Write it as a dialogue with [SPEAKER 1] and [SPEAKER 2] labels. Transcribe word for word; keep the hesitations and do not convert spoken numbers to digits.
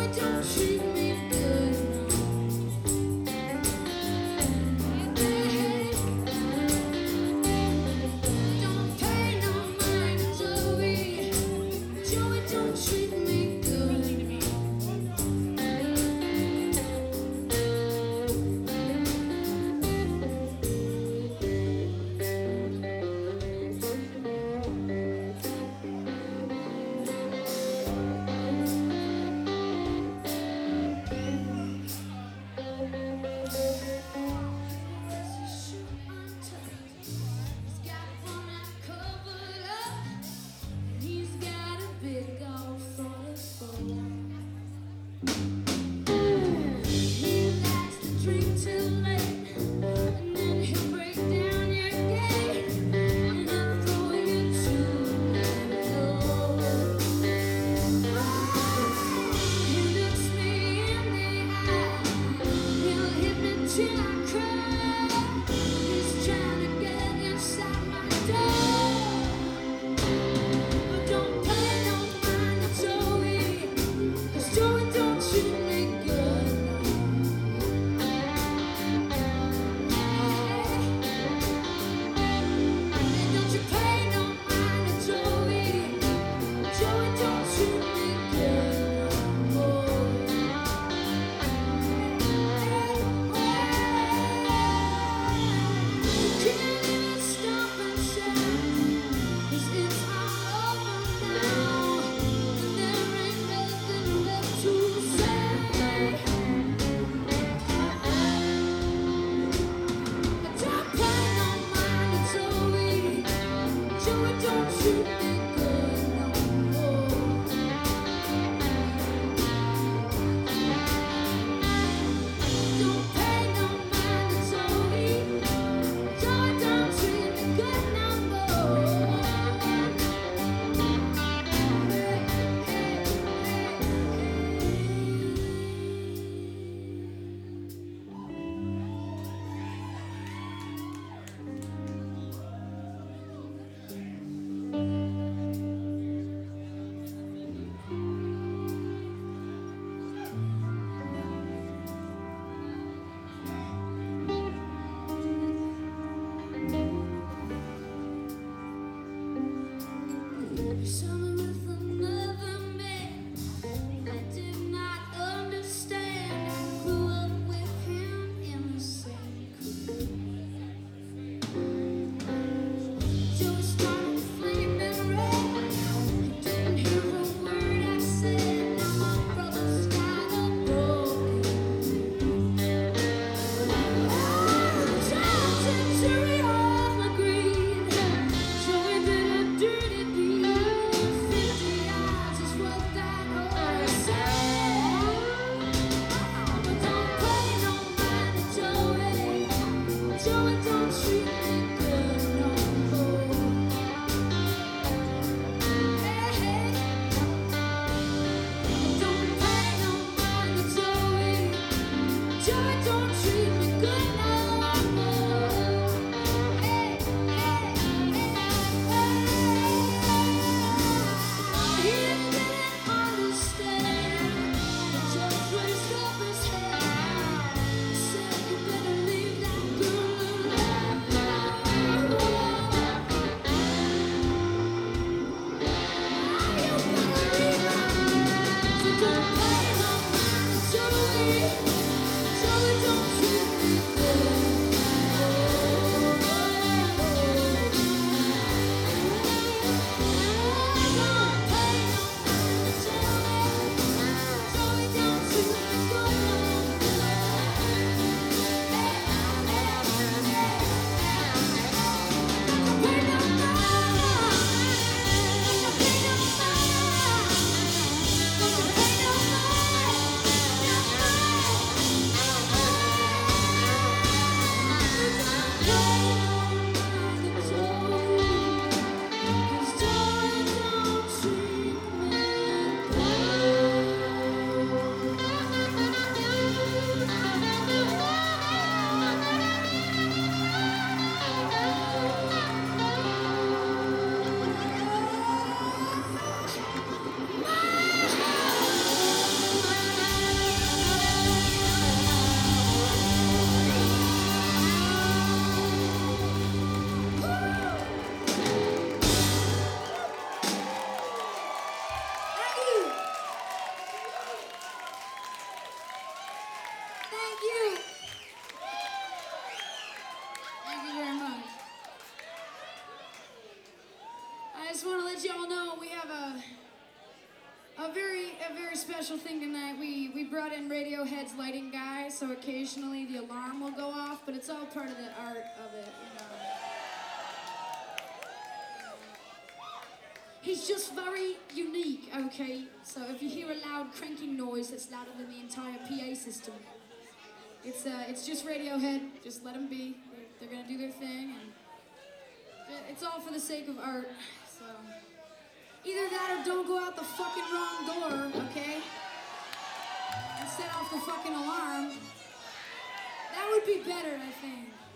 [SPEAKER 1] don't treat me good. Hey, don't pay no mind to Joey. Joey don't treat me good. A very, a very special thing tonight. We we brought in Radiohead's lighting guy, so occasionally the alarm will go off, but it's all part of the art of it, you know. He's just very unique, okay? So if you hear a loud cranking noise that's louder than the entire P A system, it's uh, it's just Radiohead. Just let them be. They're, they're gonna do their thing, and it's all for the sake of art. So either that or don't go out the fucking wrong door, okay? And set off the fucking alarm. That would be better, I think.